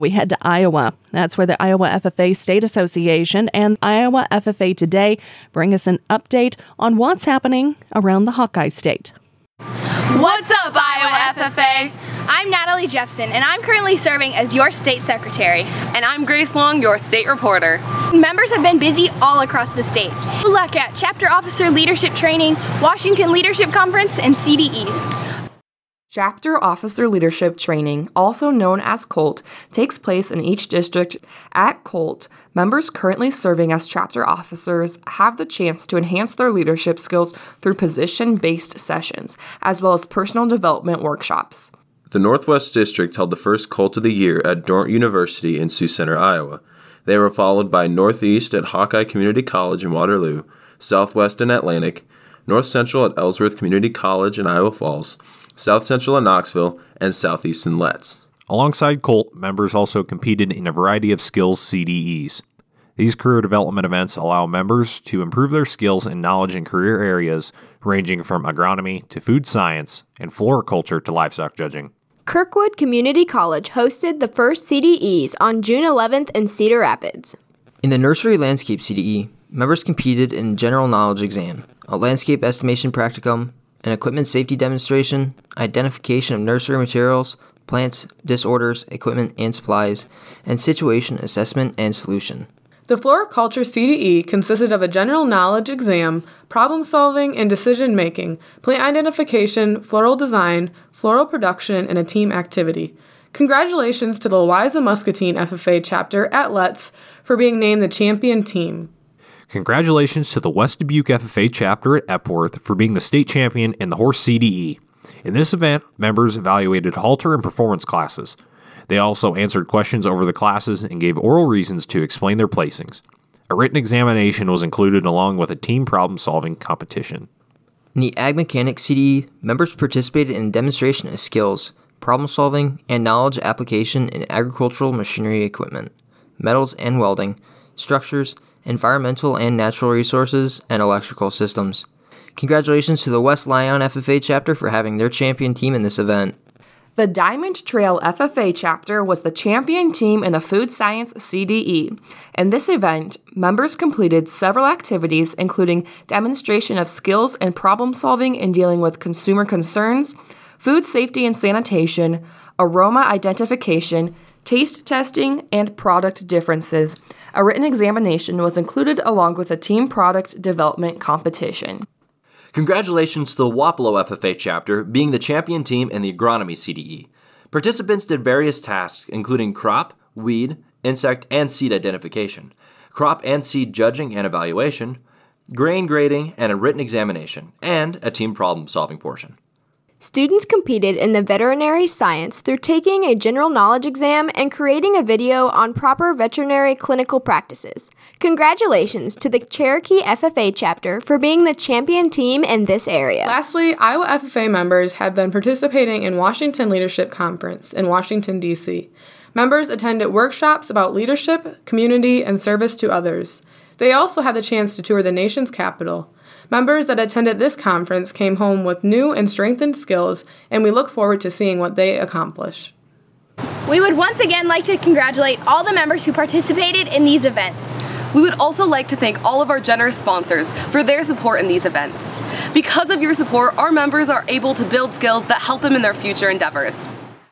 We head to Iowa. That's where the Iowa FFA State Association and Iowa FFA Today bring us an update on what's happening around the Hawkeye State. What's up, Iowa FFA? I'm Natalie Jepson, and I'm currently serving as your state secretary. And I'm Grace Long, your state reporter. Members have been busy all across the state. We'll look at Chapter Officer Leadership Training, Washington Leadership Conference, and CDEs. Chapter Officer Leadership Training, also known as COLT, takes place in each district. At COLT, members currently serving as chapter officers have the chance to enhance their leadership skills through position-based sessions, as well as personal development workshops. The Northwest District held the first COLT of the year at Dordt University in Sioux Center, Iowa. They were followed by Northeast at Hawkeye Community College in Waterloo, Southwest in Atlantic, North Central at Ellsworth Community College in Iowa Falls, South Central in Knoxville, and Southeast in Letts. Alongside COLT, members also competed in a variety of skills CDEs. These career development events allow members to improve their skills and knowledge in career areas ranging from agronomy to food science and floriculture to livestock judging. Kirkwood Community College hosted the first CDEs on June 11th in Cedar Rapids. In the Nursery Landscape CDE, members competed in General Knowledge Exam, a Landscape Estimation Practicum, an Equipment Safety Demonstration, identification of nursery materials, plants, disorders, equipment and supplies, and Situation Assessment and Solution. The Floriculture CDE consisted of a general knowledge exam, problem solving and decision making, plant identification, floral design, floral production, and a team activity. Congratulations to the Louisa Muscatine FFA chapter at Letts for being named the champion team. Congratulations to the West Dubuque FFA chapter at Epworth for being the state champion in the horse CDE. In this event, members evaluated halter and performance classes. They also answered questions over the classes and gave oral reasons to explain their placings. A written examination was included along with a team problem-solving competition. In the Ag Mechanics CDE, members participated in a demonstration of skills, problem-solving, and knowledge application in agricultural machinery equipment, metals and welding, structures, environmental and natural resources, and electrical systems. Congratulations to the West Lyon FFA chapter for having their champion team in this event. The Diamond Trail FFA chapter was the champion team in the Food Science CDE. In this event, members completed several activities including demonstration of skills and problem solving in dealing with consumer concerns, food safety and sanitation, aroma identification, taste testing, and product differences. A written examination was included along with a team product development competition. Congratulations to the Wapello FFA chapter being the champion team in the Agronomy CDE. Participants did various tasks including crop, weed, insect, and seed identification, crop and seed judging and evaluation, grain grading, and a written examination, and a team problem-solving portion. Students competed in the veterinary science through taking a general knowledge exam and creating a video on proper veterinary clinical practices. Congratulations to the Cherokee FFA chapter for being the champion team in this area. Lastly, Iowa FFA members have been participating in Washington Leadership Conference in Washington, D.C. Members attended workshops about leadership, community, and service to others. They also had the chance to tour the nation's capital. Members that attended this conference came home with new and strengthened skills, and we look forward to seeing what they accomplish. We would once again like to congratulate all the members who participated in these events. We would also like to thank all of our generous sponsors for their support in these events. Because of your support, our members are able to build skills that help them in their future endeavors.